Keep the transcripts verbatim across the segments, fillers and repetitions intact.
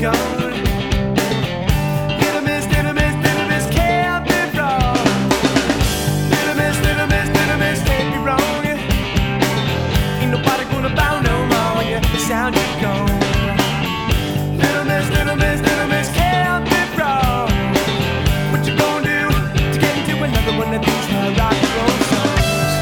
gone. Little miss, little miss, little miss, can't be wrong. Little miss, little miss, little miss, can't be wrong. Ain't nobody gonna bow no more when you sound you gone. Little miss, little miss, little miss, can't be wrong. What you gonna do to get into another one of these uh, rock and roll songs?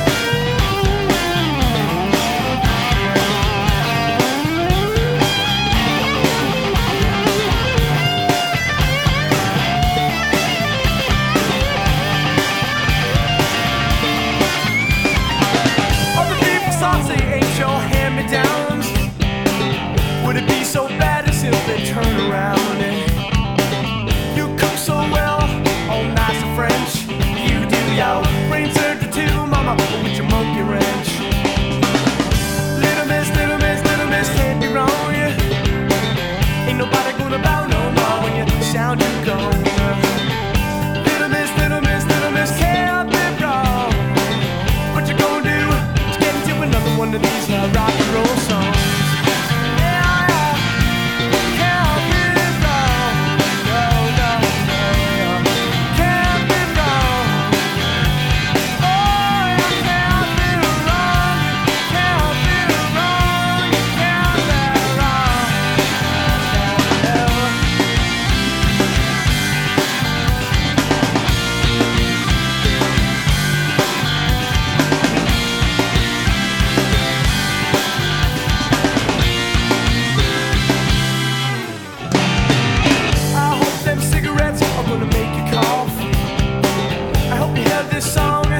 Saucy ain't your hand-me-downs. Would it be so bad as if they turn around? You cook so well, all nice and French. You do your brain surgery too, mama, with your monkey wrench. Little miss, little miss, little miss, can't be wrong. Ain't nobody gonna bow no more when you sound you gone. Little miss, little miss, little miss, can't be wrong. What you gonna do? Another one of these uh, rock and roll songs. Yeah, yeah. Can't be wrong. No, no, no. Can't be wrong. Oh, you can't be wrong. Can't be wrong. You can't be wrong. Cigarettes are gonna make you cough. I hope you heard this song